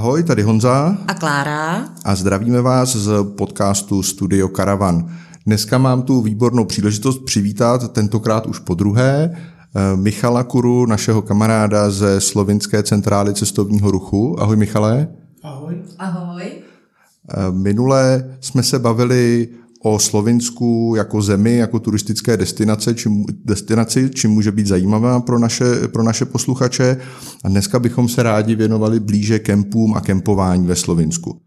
Ahoj, tady Honza a Klára a zdravíme vás z podcastu Studio Caravan. Dneska mám tu výbornou příležitost přivítat, tentokrát už podruhé, Michala Kuru, našeho kamaráda ze Slovinské centrály cestovního ruchu. Ahoj Michale. Ahoj. Ahoj. Minule jsme se bavili o Slovinsku jako zemi, jako turistické destinaci, čím může být zajímavá pro naše posluchače. A dneska bychom se rádi věnovali blíže kempům a kempování ve Slovinsku.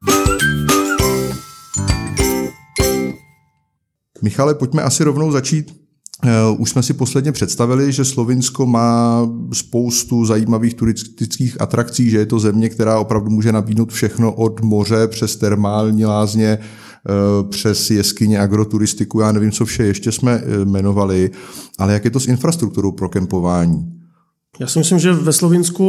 Michale, pojďme asi rovnou začít. Už jsme si posledně představili, že Slovinsko má spoustu zajímavých turistických atrakcí, že je to země, která opravdu může nabídnout všechno od moře přes termální lázně, přes jeskyně, agroturistiku, já nevím, co vše ještě jsme jmenovali, ale jak je to s infrastrukturou pro kempování? Já si myslím, že ve Slovinsku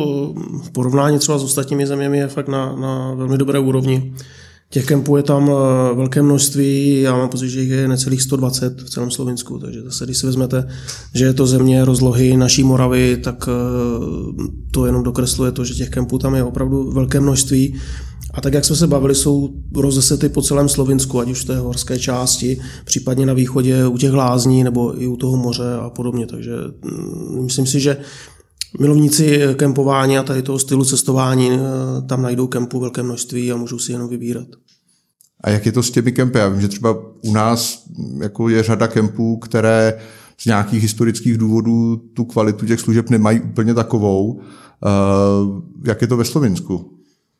v porovnání třeba s ostatními zeměmi je fakt na velmi dobré úrovni. Těch kempů je tam velké množství, já mám pocit, že jich je necelých 120 v celém Slovinsku, takže zase, když si vezmete, že je to země rozlohy naší Moravy, tak to jenom dokresluje to, že těch kempů tam je opravdu velké množství. A tak, jak jsme se bavili, jsou rozesety po celém Slovinsku, ať už v té horské části, případně na východě u těch lázní nebo i u toho moře a podobně. Takže myslím si, že milovníci kempování a tady toho stylu cestování tam najdou kempů velké množství a můžou si jenom vybírat. A jak je to s těmi kempy? Já vím, že třeba u nás jako je řada kempů, které z nějakých historických důvodů tu kvalitu těch služeb nemají úplně takovou. Jak je to ve Slovinsku?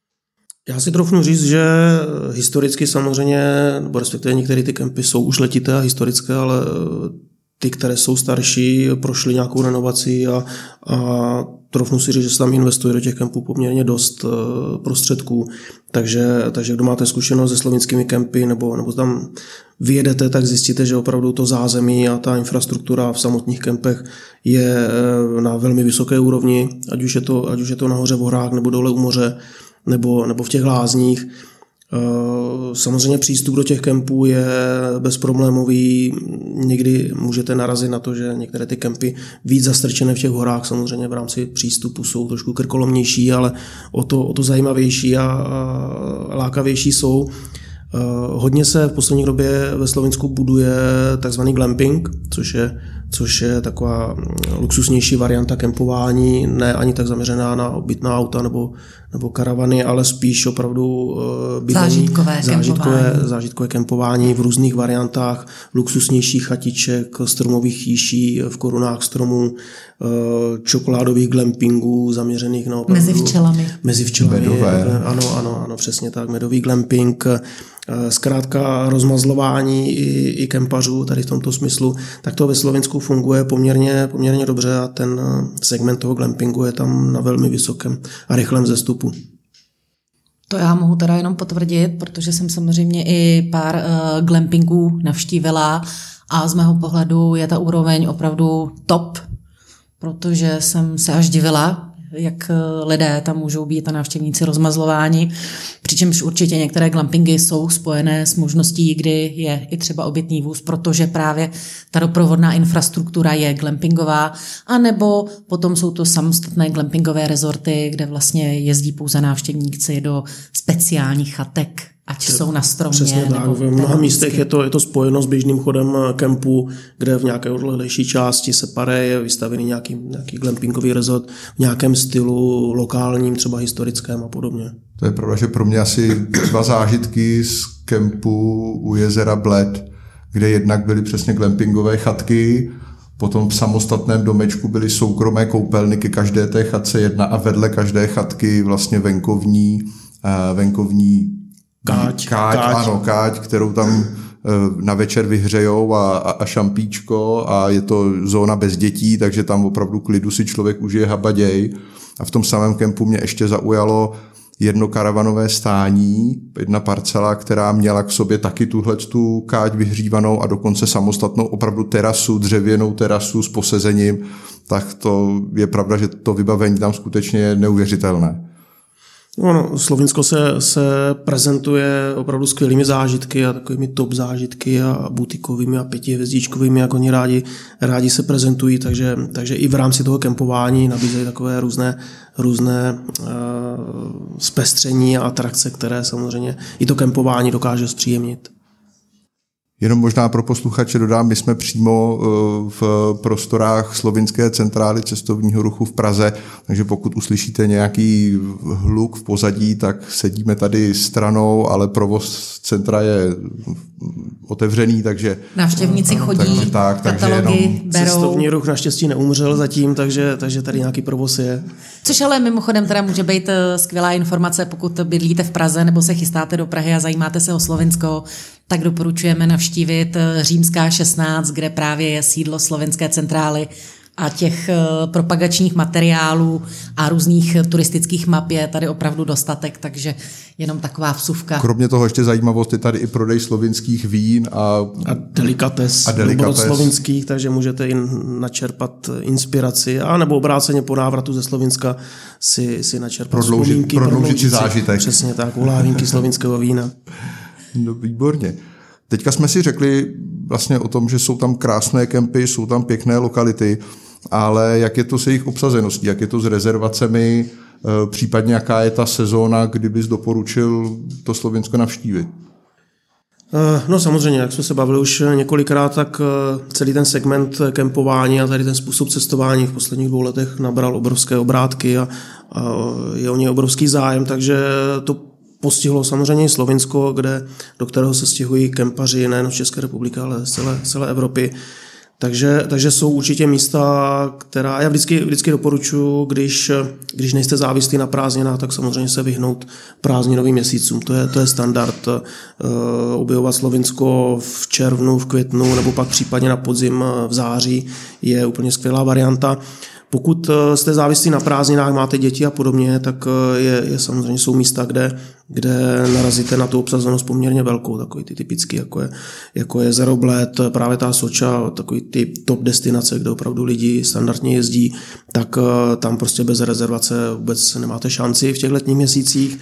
Já si troufnu říct, že historicky samozřejmě, nebo respektive některé ty kempy jsou už letité a historické, ale ty, které jsou starší, prošly nějakou renovací a troufnu si říct, že se tam investuje do těch kempů poměrně dost prostředků. Takže kdo máte zkušenost se slovinskými kempy nebo tam vyjedete, tak zjistíte, že opravdu to zázemí a ta infrastruktura v samotných kempech je na velmi vysoké úrovni, ať už je to nahoře v horách nebo dole u moře, nebo v těch lázních. Samozřejmě přístup do těch kempů je bezproblémový. Někdy můžete narazit na to, že některé ty kempy víc zastrčené v těch horách samozřejmě v rámci přístupu jsou trošku krkolomnější, ale o to zajímavější a lákavější jsou. Hodně se v poslední době ve Slovinsku buduje takzvaný glamping, což je taková luxusnější varianta kempování, ne ani tak zaměřená na obytná auta nebo karavany, ale spíš opravdu zážitkové kempování v různých variantách, luxusnějších chatiček, stromových chýší v korunách stromů, čokoládových glampingů zaměřených na opravdu mezi včelami. Medové. Ano, přesně tak, medový glamping, zkrátka rozmazlování i kempařů tady v tomto smyslu, tak to ve Slovinsku funguje poměrně dobře a ten segment toho glampingu je tam na velmi vysokém a rychlém vzestupu. To já mohu teda jenom potvrdit, protože jsem samozřejmě i pár glampingů navštívila a z mého pohledu je ta úroveň opravdu top, protože jsem se až divila, jak lidé tam můžou být a návštěvníci rozmazlováni, přičemž určitě některé glampingy jsou spojené s možností, kdy je i třeba obytný vůz, protože právě ta doprovodná infrastruktura je glampingová, anebo potom jsou to samostatné glampingové rezorty, kde vlastně jezdí pouze návštěvníci do speciálních chatek, ať jsou na stromě. Přesně tak, v mnoha místech je to spojeno s běžným chodem kempu, kde v nějaké odlehlejší části separe je vystavený nějaký glampingový rezort v nějakém stylu lokálním, třeba historickém a podobně. To je pravda, že pro mě asi 2 zážitky z kempu u jezera Bled, kde jednak byly přesně glampingové chatky, potom v samostatném domečku byly soukromé koupelny ke každé té chatce jedna a vedle každé chatky vlastně venkovní káť, kterou tam na večer vyhřejou a šampíčko a je to zóna bez dětí, takže tam opravdu klidu si člověk užije habaděj. A v tom samém kempu mě ještě zaujalo jedno karavanové stání, jedna parcela, která měla k sobě taky tuhletu káť vyhřívanou a dokonce samostatnou opravdu terasu, dřevěnou terasu s posezením, tak to je pravda, že to vybavení tam skutečně je neuvěřitelné. No, Slovinsko se prezentuje opravdu skvělými zážitky a takovými top zážitky a butikovými a 5hvězdičkovými, jak oni rádi se prezentují, takže i v rámci toho kempování nabízejí takové různé zpestření a atrakce, které samozřejmě i to kempování dokáže zpříjemnit. Jenom možná pro posluchače dodám, my jsme přímo v prostorách Slovinské centrály cestovního ruchu v Praze, takže pokud uslyšíte nějaký hluk v pozadí, tak sedíme tady stranou, ale provoz centra je otevřený, takže... Návštěvníci chodí, katalogy berou. Cestovní ruch naštěstí neumřel zatím, takže tady nějaký provoz je. Což ale mimochodem teda může být skvělá informace, pokud bydlíte v Praze nebo se chystáte do Prahy a zajímáte se o Slovinsko, tak doporučujeme navštívit Římská 16, kde právě je sídlo Slovenské centrály a těch propagačních materiálů a různých turistických map je tady opravdu dostatek, takže jenom taková vsuvka. Kromě toho ještě zajímavost je tady i prodej slovinských vín a delikates slovinských, takže můžete i načerpat inspiraci a nebo obráceně po návratu ze Slovinska si načerpat prodloužit si zážitek. Přesně tak, ulávínky slovinského vína. No, výborně. Teďka jsme si řekli vlastně o tom, že jsou tam krásné kempy, jsou tam pěkné lokality, ale jak je to s jejich obsazeností, jak je to s rezervacemi, případně jaká je ta sezóna, kdy bys doporučil to Slovinsko navštívit? No samozřejmě, jak jsme se bavili už několikrát, tak celý ten segment kempování a tady ten způsob cestování v posledních 2 letech nabral obrovské obrátky a je o něj obrovský zájem, takže to postihlo samozřejmě i Slovinsko, do kterého se stěhují kempaři nejen z České republiky, ale z celé Evropy. Takže jsou určitě místa, která já vždycky doporučuji, když nejste závislí na prázdninách, tak samozřejmě se vyhnout prázdninovým měsícům. To je standard. Objevovat Slovinsko v červnu, v květnu nebo pak případně na podzim v září je úplně skvělá varianta. Pokud jste závislí na prázdninách, máte děti a podobně, tak je samozřejmě jsou místa, kde narazíte na tu obsazenost poměrně velkou, takový ty typický, jako je jezero Bled, právě ta Soča, takový ty top destinace, kde opravdu lidi standardně jezdí, tak tam prostě bez rezervace vůbec nemáte šanci v těch letních měsících.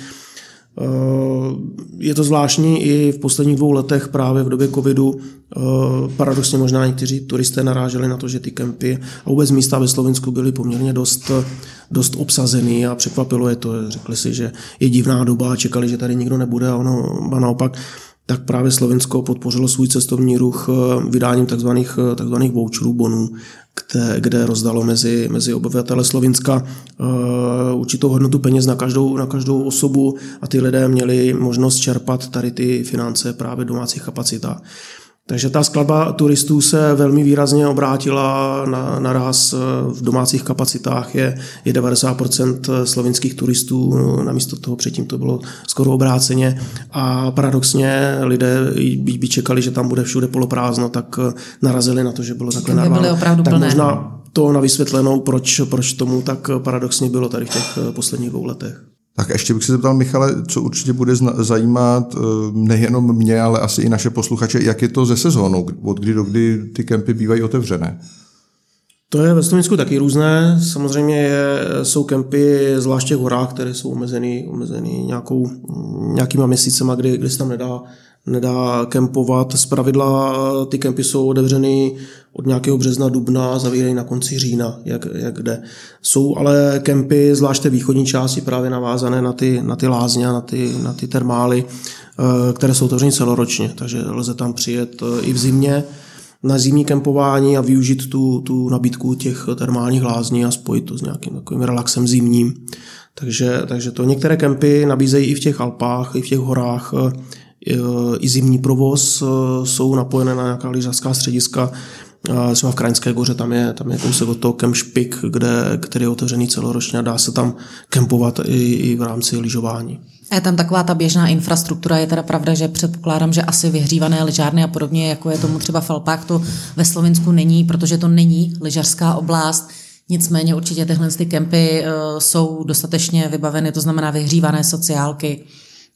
Je to zvláštní i v posledních 2 letech právě v době covidu. Paradoxně možná někteří turisté naráželi na to, že ty kempy a vůbec místa ve Slovinsku byly poměrně dost obsazený a překvapilo je to. Řekli si, že je divná doba a čekali, že tady nikdo nebude a naopak. Tak právě Slovinsko podpořilo svůj cestovní ruch vydáním takzvaných voucherů, bonů, kde rozdalo mezi obyvatele Slovinska určitou hodnotu peněz na každou osobu a ty lidé měli možnost čerpat tady ty finance právě v domácích kapacitách. Takže ta skladba turistů se velmi výrazně obrátila na ráz v domácích kapacitách. Je 90% slovinských turistů, namísto toho předtím to bylo skoro obráceně a paradoxně lidé by čekali, že tam bude všude poloprázdno, tak narazili na to, že bylo takhle narváno. Tak možná to na vysvětlenou, proč tomu tak paradoxně bylo tady v těch posledních 2 letech. Tak ještě bych se zeptal, Michale, co určitě bude zajímat nejenom mě, ale asi i naše posluchače, jak je to se sezónou, od kdy do kdy ty kempy bývají otevřené? To je ve Slovinsku taky různé. Samozřejmě jsou kempy, zvláště v horách, které jsou omezeny nějakýma měsícema, kdy se tam nedá kempovat. Zpravidla ty kempy jsou otevřeny od nějakého března, dubna, zavírají na konci října, jak jde. Jsou ale kempy, zvláště východní části, právě navázané na ty lázně, na ty termály, které jsou otevřeny celoročně, takže lze tam přijet i v zimě na zimní kempování a využít tu nabídku těch termálních lázní a spojit to s nějakým takovým relaxem zimním. Takže to některé kempy nabízejí i v těch Alpách, i v těch horách, i zimní provoz, jsou napojené na nějaká lyžařská střediska. Třeba v Kraňské Goře tam je kousek od toho Camp Špik, který je otevřený celoročně a dá se tam kempovat i v rámci lyžování. A je tam taková ta běžná infrastruktura, je teda pravda, že předpokládám, že asi vyhřívané lyžárny a podobně, jako je tomu třeba v Alpách, to ve Slovinsku není, protože to není lyžařská oblast. Nicméně určitě tyhle kempy jsou dostatečně vybaveny, to znamená vyhřívané sociálky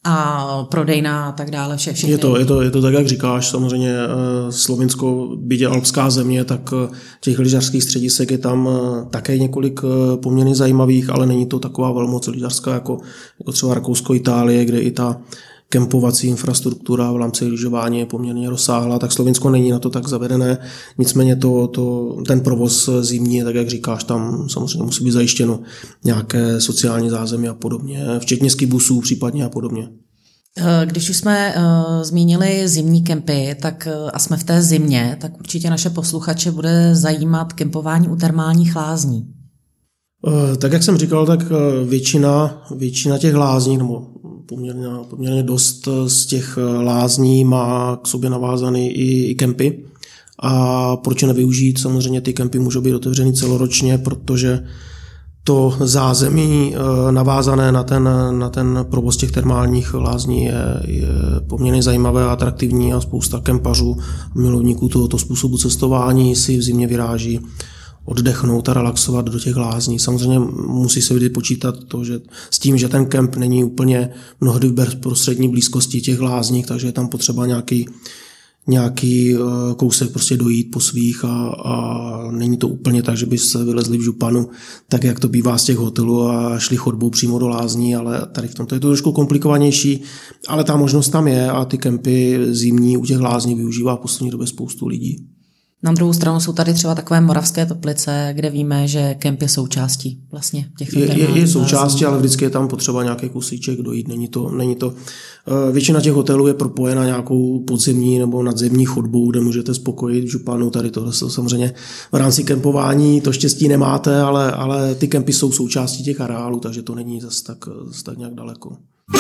a prodejna a tak dále, všechny. Je to tak, jak říkáš, samozřejmě Slovinsko, byť alpská země, tak těch lyžařských středisek je tam také několik poměrně zajímavých, ale není to taková velmoc lyžařská jako třeba Rakousko, Itálie, kde i ta kempovací infrastruktura v rámci lyžování je poměrně rozsáhlá, tak Slovinsko není na to tak zavedené, nicméně ten provoz zimní, tak jak říkáš, tam samozřejmě musí být zajištěno nějaké sociální zázemí a podobně, včetně skibusů případně a podobně. Když už jsme zmínili zimní kempy a jsme v té zimě, tak určitě naše posluchače bude zajímat kempování u termálních lázní. Tak jak jsem říkal, tak většina těch lázní, nebo poměrně dost z těch lázní má k sobě navázané i kempy. A proč nevyužít? Samozřejmě ty kempy můžou být otevřeny celoročně, protože to zázemí navázané na ten provoz těch termálních lázní je poměrně zajímavé a atraktivní a spousta kempařů, milovníků tohoto způsobu cestování si v zimě vyráží oddechnout a relaxovat do těch lázní. Samozřejmě musí se vždy počítat s tím, že ten kemp není úplně mnohdy v bezprostřední blízkosti těch lázní, takže je tam potřeba nějaký kousek prostě dojít po svých a není to úplně tak, že by se vylezli v županu, tak jak to bývá z těch hotelů a šli chodbou přímo do lázní, ale tady v tomto je to trošku komplikovanější, ale ta možnost tam je a ty kempy zimní u těch lázní využívá v poslední době spoustu lidí. Na druhou stranu jsou tady třeba takové moravské Toplice, kde víme, že kemp je součástí vlastně těchto termálních je součástí, ale vždycky je tam potřeba nějaký kusíček dojít. Není to. Většina těch hotelů je propojena nějakou podzemní nebo nadzemní chodbou, kde můžete spokojit v županu. Tady tohle samozřejmě v rámci kempování to štěstí nemáte, ale ty kempy jsou součástí těch areálů, takže to není zase tak nějak daleko.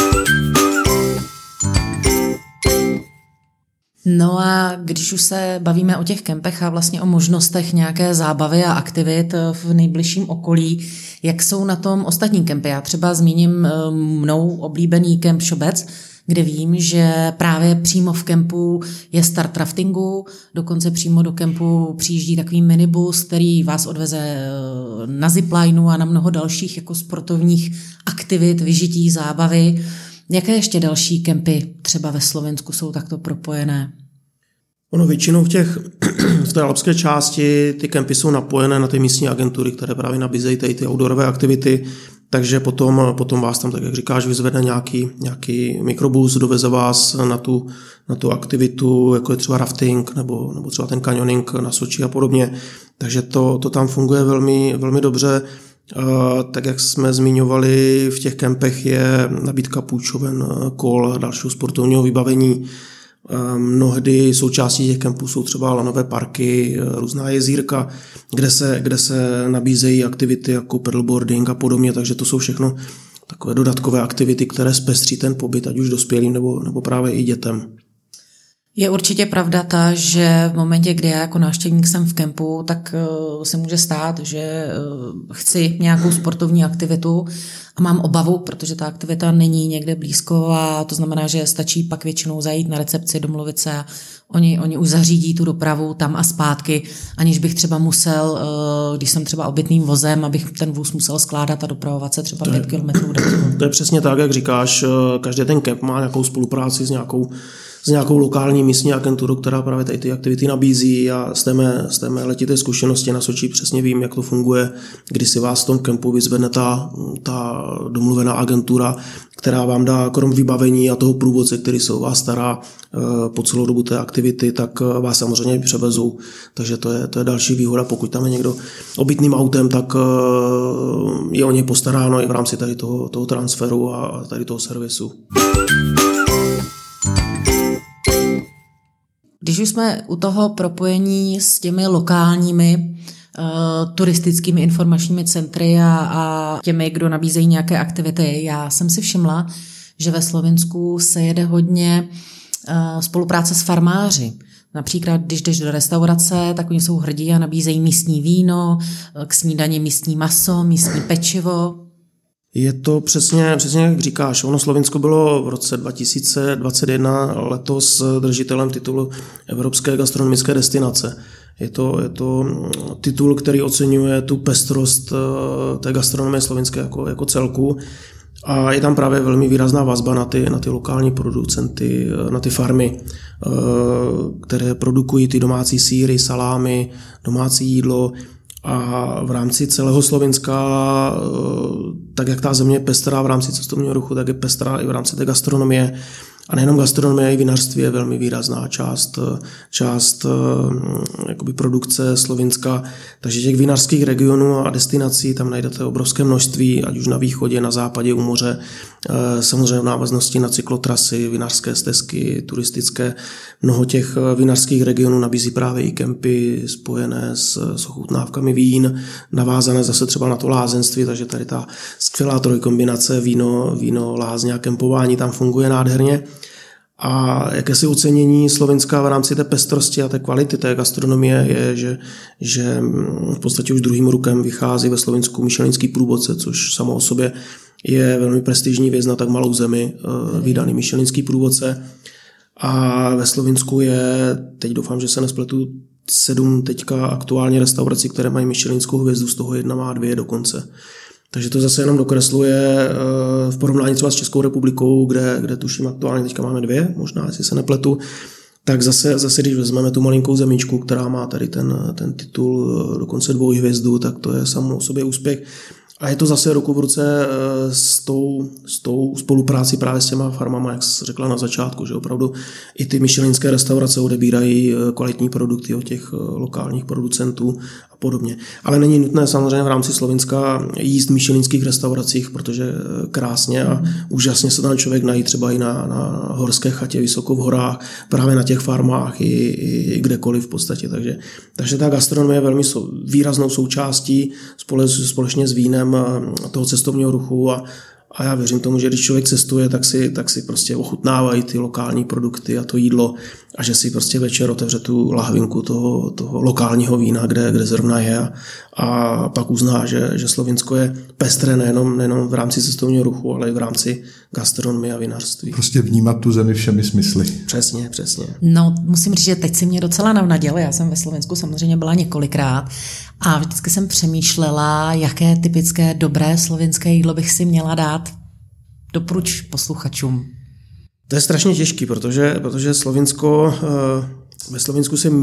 No a když už se bavíme o těch kempech a vlastně o možnostech nějaké zábavy a aktivit v nejbližším okolí, jak jsou na tom ostatní kempy? Já třeba zmíním mnou oblíbený kemp Šobec, kde vím, že právě přímo v kempu je start raftingu, dokonce přímo do kempu přijíždí takový minibus, který vás odveze na ziplineu a na mnoho dalších jako sportovních aktivit, vyžití, zábavy. Jaké ještě další kempy třeba ve Slovensku jsou takto propojené? Většinou v té alpské části ty kempy jsou napojené na ty místní agentury, které právě nabízejí ty outdoorové aktivity, takže potom vás tam, tak jak říkáš, vyzvedne nějaký mikrobus, doveze vás na tu aktivitu, jako je třeba rafting nebo třeba ten canyoning na Soči a podobně. Takže to tam funguje velmi, velmi dobře. Tak jak jsme zmiňovali, v těch kempech je nabídka půjčoven, kol a dalšího sportovního vybavení. Mnohdy součástí těch kempů jsou třeba lanové parky, různá jezírka, kde se nabízejí aktivity jako paddleboarding a podobně, takže to jsou všechno takové dodatkové aktivity, které zpestří ten pobyt, ať už dospělým nebo právě i dětem. Je určitě pravda že v momentě, kdy já jako návštěvník jsem v kempu, tak se může stát, že chci nějakou sportovní aktivitu a mám obavu, protože ta aktivita není někde blízko a to znamená, že stačí pak většinou zajít na recepci, domluvit se a oni už zařídí tu dopravu tam a zpátky, aniž bych třeba musel, když jsem třeba obytným vozem, abych ten vůz musel skládat a dopravovat se třeba 5 kilometrů. To je přesně tak, jak říkáš, každý ten kemp má nějakou spolupráci s nějakou lokální místní agenturou, která právě tady ty aktivity nabízí a z té mé letité zkušenosti na Soči přesně vím, jak to funguje, kdy si vás v tom kempu vyzvedne ta domluvená agentura, která vám dá krom vybavení a toho průvodce, který se o vás stará po celou dobu té aktivity, tak vás samozřejmě převezou. Takže to je další výhoda, pokud tam je někdo obytným autem, tak je o něj postaráno i v rámci tady toho transferu a tady toho servisu. Když už jsme u toho propojení s těmi lokálními turistickými informačními centry a těmi, kdo nabízejí nějaké aktivity, já jsem si všimla, že ve Slovinsku se jede hodně spolupráce s farmáři. Například, když jdeš do restaurace, tak oni jsou hrdí a nabízejí místní víno, k snídani místní maso, místní pečivo. Je to přesně jak říkáš. Slovinsko bylo v roce 2021 letos držitelem titulu Evropské gastronomické destinace. Je to titul, který oceňuje tu pestrost té gastronomie slovinské jako celku. A je tam právě velmi výrazná vazba na ty lokální producenty, na ty farmy, které produkují ty domácí sýry, salámy, domácí jídlo. A v rámci celého Slovenska, tak jak ta země je pestrá v rámci cestovního ruchu, tak je pestrá i v rámci té gastronomie. A nejenom gastronomie, i vinařství je velmi výrazná část jakoby produkce Slovinska. Takže těch vinařských regionů a destinací tam najdete obrovské množství, ať už na východě, na západě, u moře. Samozřejmě v návaznosti na cyklotrasy, vinařské stezky, turistické. Mnoho těch vinařských regionů nabízí právě i kempy spojené s ochutnávkami vín, navázané zase třeba na to lázeňství, takže tady ta skvělá trojkombinace víno, lázně a kempování tam funguje nádherně. A jakési ocenění Slovenska v rámci té pestrosti a té kvality té gastronomie je, že v podstatě už druhým rokem vychází ve Slovensku Michelinský průvodce, což samo o sobě je velmi prestižní věc na tak malou zemi, vydaný Michelinský průvodce. A ve Slovensku je, teď doufám, že se nespletu, 7 teďka aktuálně restaurací, které mají Michelinskou hvězdu, z toho jedna má 2 dokonce. Takže to zase jenom dokresluje v porovnání třeba s Českou republikou, kde tuším aktuálně teďka máme 2, možná, jestli se nepletu, tak zase když vezmeme tu malinkou zemičku, která má tady ten titul dokonce 2 hvězdu, tak to je samo o sobě úspěch. A je to zase ruku v ruce s tou spolupráci právě s těma farmama, jak jsi řekla na začátku, že opravdu i ty michelinské restaurace odebírají kvalitní produkty od těch lokálních producentů a podobně. Ale není nutné samozřejmě v rámci Slovenska jíst v michelinských restauracích, protože krásně a úžasně se tam člověk najít třeba i na horské chatě vysoko v horách, právě na těch farmách i kdekoliv v podstatě. Takže ta gastronomie je velmi výraznou součástí společně s vínem toho cestovního ruchu a já věřím tomu, že když člověk cestuje, tak si prostě ochutnávají ty lokální produkty a to jídlo a že si prostě večer otevře tu lahvinku toho lokálního vína, kde zrovna je a pak uzná, že Slovinsko je pestré nejenom v rámci cestovního ruchu, ale i v rámci gastronomie a vinařství. Prostě vnímat tu zemi všemi smysly. Přesně. No, musím říct, že teď si mě docela navnadil. Já jsem ve Slovensku samozřejmě byla několikrát a vždycky jsem přemýšlela, jaké typické dobré slovinské jídlo bych si měla dát. Doporuč posluchačům. To je strašně těžký, protože Slovinsko, ve Slovinsku se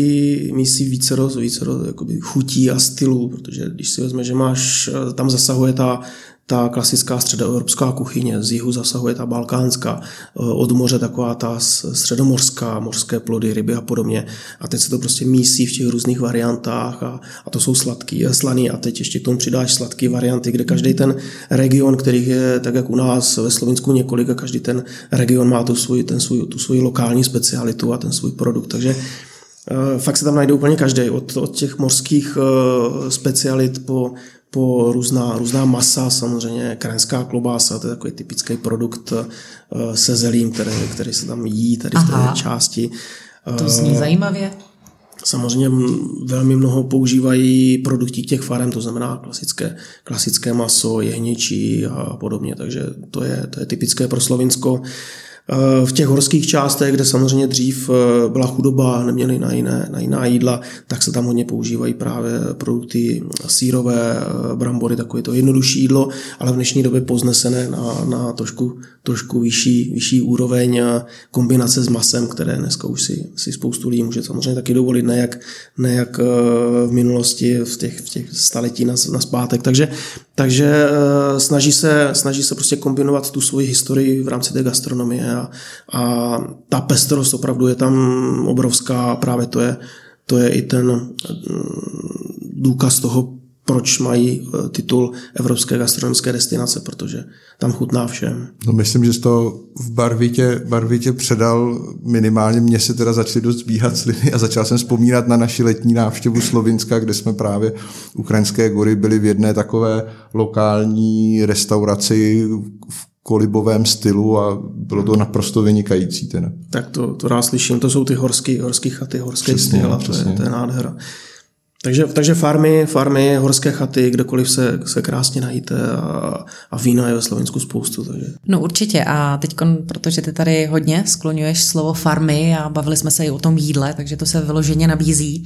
mísí vícero jakoby chutí a stylů, protože když si vezme, že tam zasahuje ta klasická středoevropská kuchyně, z jihu zasahuje ta balkánská, od moře taková ta středomořská, mořské plody, ryby a podobně. A teď se to prostě mísí v těch různých variantách a to jsou slaný a teď ještě k tomu přidáš sladké varianty, kde každý ten region, který je tak jak u nás ve Slovinsku několik a každý ten region má tu svoji lokální specialitu a ten svůj produkt. Takže fakt se tam najde úplně každý, od těch mořských specialit po různá masa, samozřejmě krajinská klobása, to je takový typický produkt se zelím, který se tam jí tady v té části. To zní zajímavě. Samozřejmě velmi mnoho používají produkty těch farem, to znamená klasické maso, jehněčí a podobně, takže to je typické pro Slovinsko. V těch horských částech, kde samozřejmě dřív byla chudoba, neměli na jiná jídla, tak se tam hodně používají právě produkty sýrové, brambory, takové to jednodušší jídlo, ale v dnešní době poznesené na trošku vyšší úroveň kombinace s masem, které dneska už si spoustu lidí může samozřejmě taky dovolit, ne jak v minulosti, v těch staletí nazpátek. Takže snaží se prostě kombinovat tu svoji historii v rámci té gastronomie a ta pestrost opravdu je tam obrovská. Právě to je i ten důkaz toho, proč mají titul Evropské gastronomické destinace, protože tam chutná všem. No myslím, že jsi to v barvitě předal, minimálně mě se teda začaly dost zbíhat sliny a začal jsem vzpomínat na naši letní návštěvu Slovinska, kde jsme právě Ukrajinské gory byli v jedné takové lokální restauraci v kolibovém stylu a bylo to naprosto vynikající. Tak to rád slyším, to jsou ty horské chaty, horské styl, to je nádhera. Takže farmy, horské chaty, kdekoliv se krásně najíte a vína je ve Slovensku spoustu. Takže. No určitě a teď, protože ty tady hodně skloňuješ slovo farmy a bavili jsme se i o tom jídle, takže to se vyloženě nabízí.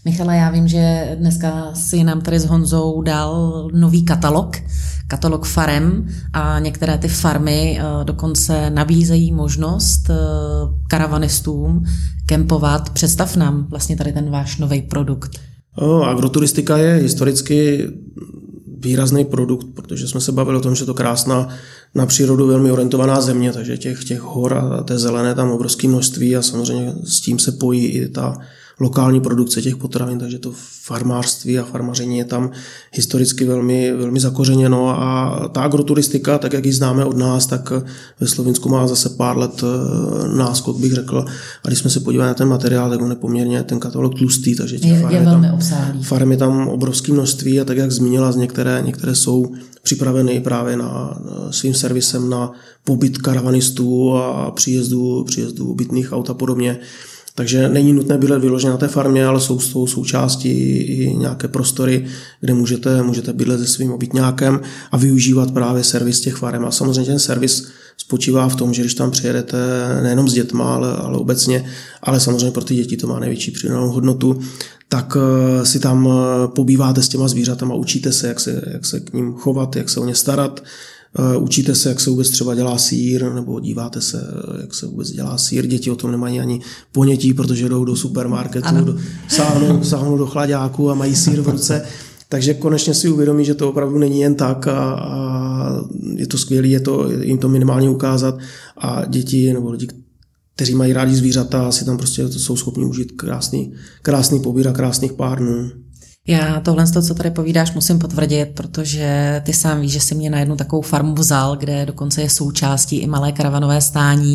Michale, já vím, že dneska si nám tady s Honzou dal nový katalog farem a některé ty farmy dokonce nabízejí možnost karavanistům kempovat. Představ nám vlastně tady ten váš nový produkt. Agroturistika je historicky výrazný produkt, protože jsme se bavili o tom, že to krásná, na přírodu velmi orientovaná země, takže těch hor a té zelené tam obrovské množství a samozřejmě s tím se pojí i ta lokální produkce těch potravin, takže to farmářství a farmaření je tam historicky velmi, velmi zakořeněno a ta agroturistika, tak jak ji známe od nás, tak ve Slovinsku má zase pár let náskok, bych řekl. A když jsme se podívali na ten materiál, tak on je poměrně ten katalog tlustý, takže těch farm je tam obrovské množství a tak jak zmínila, některé jsou připraveny právě na svým servisem na pobyt karavanistů a příjezdu obytných aut a podobně. Takže není nutné bydlet vyloženě na té farmě, ale jsou součástí i nějaké prostory, kde můžete bydlet se svým obytňákem a využívat právě servis těch farem. A samozřejmě ten servis spočívá v tom, že když tam přijedete nejenom s dětma, ale obecně, ale samozřejmě pro ty děti to má největší přidanou hodnotu, tak si tam pobýváte s těma zvířatama, učíte se, jak se k ním chovat, jak se o ně starat, učíte se, jak se vůbec třeba dělá sýr, nebo díváte se, jak se vůbec dělá sýr. Děti o tom nemají ani ponětí, protože jdou do supermarketu, sáhnou do chlaďáku a mají sýr v ruce. Takže konečně si uvědomí, že to opravdu není jen tak a je to skvělé, jim to minimálně ukázat a děti nebo lidi, kteří mají rádi zvířata, si tam prostě jsou schopni užít krásný pobír a krásných pár dnů. Já tohle, co tady povídáš, musím potvrdit, protože ty sám víš, že jsi mě na jednu takovou farmu vzal, kde dokonce je součástí i malé karavanové stání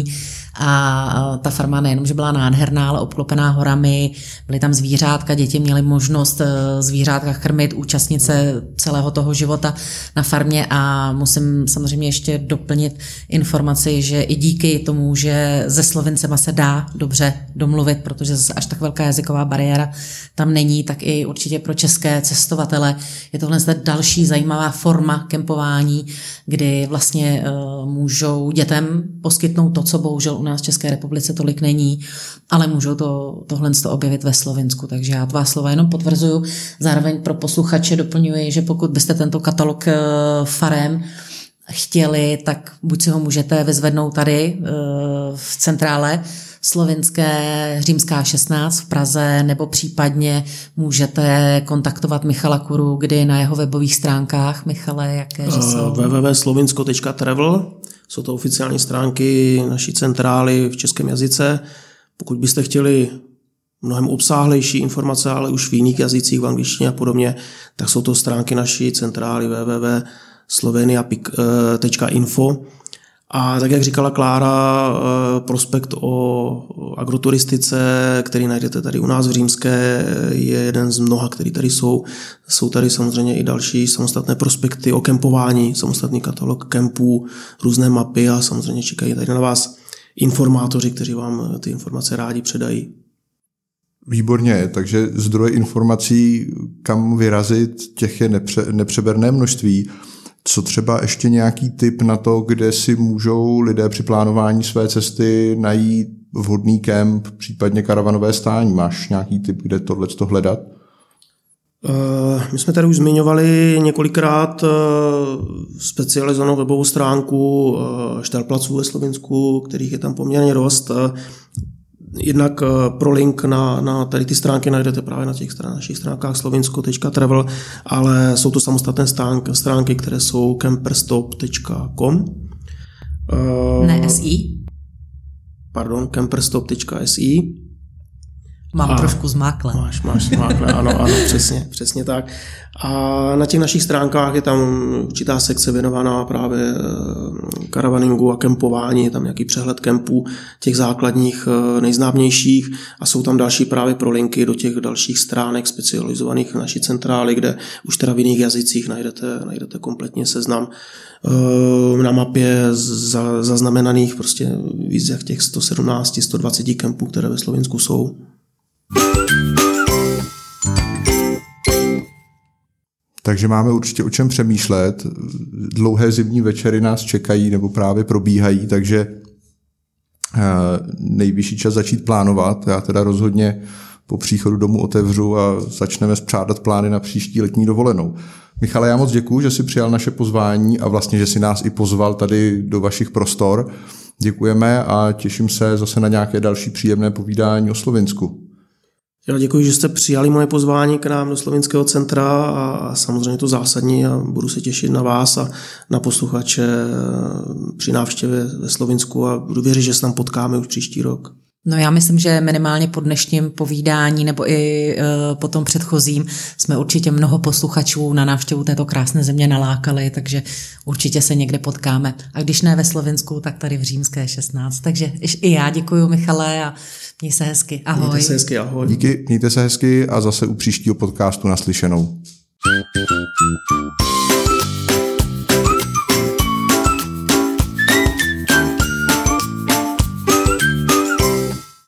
a ta farma nejenom, že byla nádherná, ale obklopená horami, byly tam zvířátka, děti měly možnost zvířátka krmit, účastnit se celého toho života na farmě a musím samozřejmě ještě doplnit informaci, že i díky tomu, že se Slovincema se dá dobře domluvit, protože zase až tak velká jazyková bariéra tam není, tak i určitě pro české cestovatele je tohle další zajímavá forma kempování, kdy vlastně můžou dětem poskytnout to, co bohužel u nás v České republice tolik není, ale můžou tohle objevit ve Slovinsku. Takže já tvá slova jenom potvrzuju. Zároveň pro posluchače doplňuji, že pokud byste tento katalog farem chtěli, tak buď si ho můžete vyzvednout tady v centrále slovinské Římská 16 v Praze, nebo případně můžete kontaktovat Michala Kuru, kdy na jeho webových stránkách. Michale, jaké jsou? www.slovinsko.travel. Jsou to oficiální stránky naší centrály v českém jazyce. Pokud byste chtěli mnohem obsáhlejší informace, ale už v jiných jazycích, v angličtině a podobně, tak jsou to stránky naší centrály www.slovenia.info. A tak, jak říkala Klára, prospekt o agroturistice, který najdete tady u nás v Římské, je jeden z mnoha, který tady jsou. Jsou tady samozřejmě i další samostatné prospekty o kempování, samostatný katalog kempů, různé mapy a samozřejmě čekají tady na vás informátoři, kteří vám ty informace rádi předají. Výborně, takže zdroje informací, kam vyrazit, těch je nepřeberné množství. Co třeba ještě nějaký tip na to, kde si můžou lidé při plánování své cesty najít vhodný kemp, případně karavanové stání? Máš nějaký tip, kde tohleto hledat? My jsme tady už zmiňovali několikrát specializovanou webovou stránku Štelplaců ve Slovinsku, kterých je tam poměrně dost. Jednak pro link na tady ty stránky najdete právě na těch našich stránkách slovinsko.travel, ale jsou to samostatné stránky, které jsou camperstop.com. Ne SI? Pardon, camperstop.si. Mám trošku zmákle. Máš zmákle, ano, přesně tak. A na těch našich stránkách je tam určitá sekce věnovaná právě karavaningu a kempování, je tam nějaký přehled kempů, těch základních, nejznámějších a jsou tam další právě prolinky do těch dalších stránek specializovaných naší centrály, kde už teda v jiných jazycích najdete kompletně seznam na mapě zaznamenaných prostě víc jak těch 117, 120 kempů, které ve Slovinsku jsou. Takže máme určitě o čem přemýšlet. Dlouhé zimní večery nás čekají nebo právě probíhají, takže nejvyšší čas začít plánovat. Já teda rozhodně po příchodu domů otevřu a začneme spřádat plány na příští letní dovolenou. Michale, já moc děkuju, že jsi přijal naše pozvání a vlastně, že jsi nás i pozval tady do vašich prostor. Děkujeme a těším se zase na nějaké další příjemné povídání o Slovinsku. Já děkuji, že jste přijali moje pozvání k nám do Slovinského centra a samozřejmě to zásadní a budu se těšit na vás a na posluchače při návštěvě ve Slovinsku a budu věřit, že se tam potkáme už příští rok. No já myslím, že minimálně po dnešním povídání nebo i po tom předchozím jsme určitě mnoho posluchačů na návštěvu této krásné země nalákali, takže určitě se někde potkáme. A když ne ve Slovinsku, tak tady v Římské 16. Takže i já děkuji, Michale, a měj se hezky. Ahoj. Mějte se hezky, ahoj. Díky, mějte se hezky a zase u příštího podcastu naslyšenou.